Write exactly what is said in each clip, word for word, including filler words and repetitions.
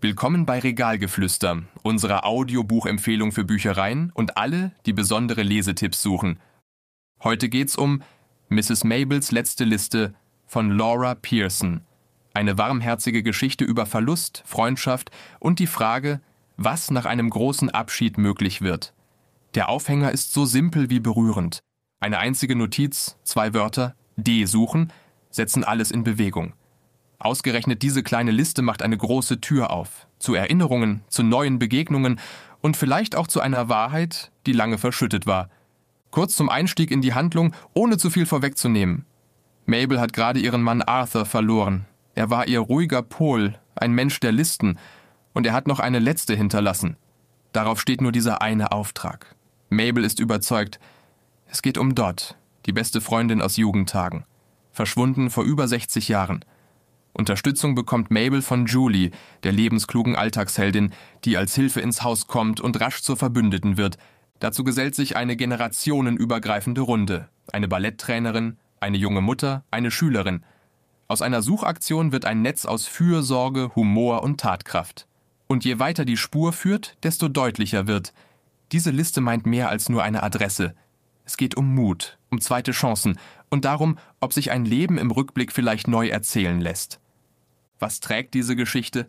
Willkommen bei Regalgeflüster, unserer Audiobuchempfehlung für Büchereien und alle, die besondere Lesetipps suchen. Heute geht's um Misses Mabels letzte Liste von Laura Pearson. Eine warmherzige Geschichte über Verlust, Freundschaft und die Frage, was nach einem großen Abschied möglich wird. Der Aufhänger ist so simpel wie berührend. Eine einzige Notiz, zwei Wörter, D suchen, setzen alles in Bewegung. Ausgerechnet diese kleine Liste macht eine große Tür auf. Zu Erinnerungen, zu neuen Begegnungen und vielleicht auch zu einer Wahrheit, die lange verschüttet war. Kurz zum Einstieg in die Handlung, ohne zu viel vorwegzunehmen. Mabel hat gerade ihren Mann Arthur verloren. Er war ihr ruhiger Pol, ein Mensch der Listen. Und er hat noch eine letzte hinterlassen. Darauf steht nur dieser eine Auftrag. Mabel ist überzeugt, es geht um Dot, die beste Freundin aus Jugendtagen. Verschwunden vor über sechzig Jahren. Unterstützung bekommt Mabel von Julie, der lebensklugen Alltagsheldin, die als Hilfe ins Haus kommt und rasch zur Verbündeten wird. Dazu gesellt sich eine generationenübergreifende Runde. Eine Balletttrainerin, eine junge Mutter, eine Schülerin. Aus einer Suchaktion wird ein Netz aus Fürsorge, Humor und Tatkraft. Und je weiter die Spur führt, desto deutlicher wird: Diese Liste meint mehr als nur eine Adresse. Es geht um Mut, um zweite Chancen und darum, ob sich ein Leben im Rückblick vielleicht neu erzählen lässt. Was trägt diese Geschichte?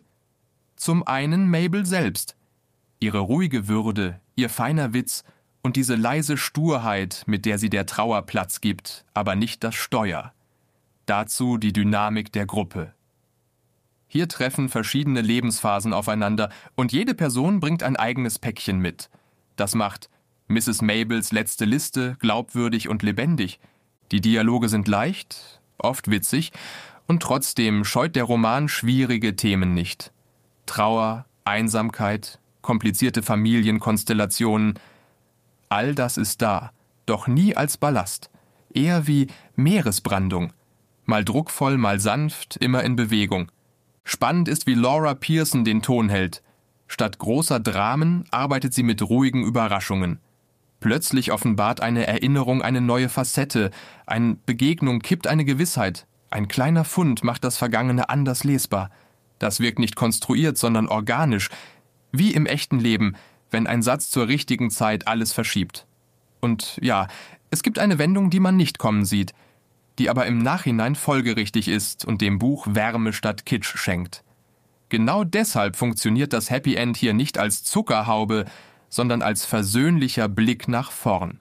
Zum einen Mabel selbst. Ihre ruhige Würde, ihr feiner Witz und diese leise Sturheit, mit der sie der Trauer Platz gibt, aber nicht das Steuer. Dazu die Dynamik der Gruppe. Hier treffen verschiedene Lebensphasen aufeinander und jede Person bringt ein eigenes Päckchen mit. Das macht Misses Mabels letzte Liste glaubwürdig und lebendig. Die Dialoge sind leicht, oft witzig, und trotzdem scheut der Roman schwierige Themen nicht. Trauer, Einsamkeit, komplizierte Familienkonstellationen, all das ist da, doch nie als Ballast, eher wie Meeresbrandung, mal druckvoll, mal sanft, immer in Bewegung. Spannend ist, wie Laura Pearson den Ton hält. Statt großer Dramen arbeitet sie mit ruhigen Überraschungen. Plötzlich offenbart eine Erinnerung eine neue Facette, eine Begegnung kippt eine Gewissheit, ein kleiner Fund macht das Vergangene anders lesbar. Das wirkt nicht konstruiert, sondern organisch, wie im echten Leben, wenn ein Satz zur richtigen Zeit alles verschiebt. Und ja, es gibt eine Wendung, die man nicht kommen sieht, die aber im Nachhinein folgerichtig ist und dem Buch Wärme statt Kitsch schenkt. Genau deshalb funktioniert das Happy End hier nicht als Zuckerhaube, sondern als versöhnlicher Blick nach vorn.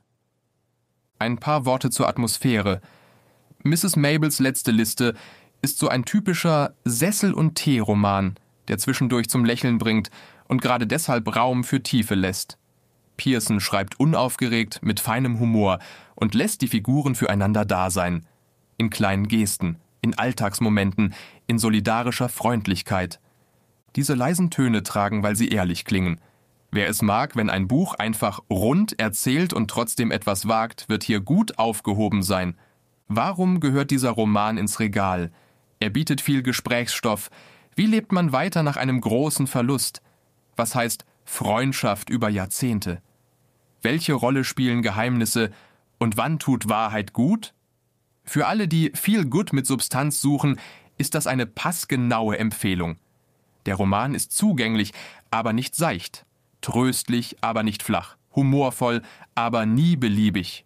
Ein paar Worte zur Atmosphäre. Misses Mabels letzte Liste ist so ein typischer Sessel- und Tee-Roman, der zwischendurch zum Lächeln bringt und gerade deshalb Raum für Tiefe lässt. Pearson schreibt unaufgeregt, mit feinem Humor und lässt die Figuren füreinander da sein. In kleinen Gesten, in Alltagsmomenten, in solidarischer Freundlichkeit. Diese leisen Töne tragen, weil sie ehrlich klingen. Wer es mag, wenn ein Buch einfach rund erzählt und trotzdem etwas wagt, wird hier gut aufgehoben sein. Warum gehört dieser Roman ins Regal? Er bietet viel Gesprächsstoff. Wie lebt man weiter nach einem großen Verlust? Was heißt Freundschaft über Jahrzehnte? Welche Rolle spielen Geheimnisse? Und wann tut Wahrheit gut? Für alle, die viel Good mit Substanz suchen, ist das eine passgenaue Empfehlung. Der Roman ist zugänglich, aber nicht seicht. Tröstlich, aber nicht flach. Humorvoll, aber nie beliebig.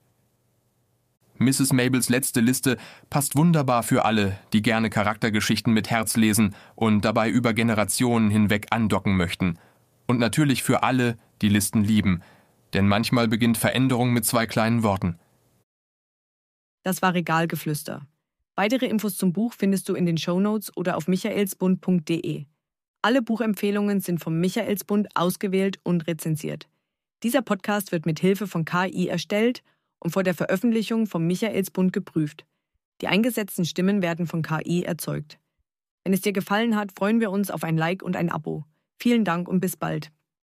Misses Mabels letzte Liste passt wunderbar für alle, die gerne Charaktergeschichten mit Herz lesen und dabei über Generationen hinweg andocken möchten. Und natürlich für alle, die Listen lieben. Denn manchmal beginnt Veränderung mit zwei kleinen Worten. Das war Regalgeflüster. Weitere Infos zum Buch findest du in den Shownotes oder auf michaelsbund punkt de. Alle Buchempfehlungen sind vom Michaelsbund ausgewählt und rezensiert. Dieser Podcast wird mit Hilfe von K I erstellt und vor der Veröffentlichung vom Michaelsbund geprüft. Die eingesetzten Stimmen werden von K I erzeugt. Wenn es dir gefallen hat, freuen wir uns auf ein Like und ein Abo. Vielen Dank und bis bald.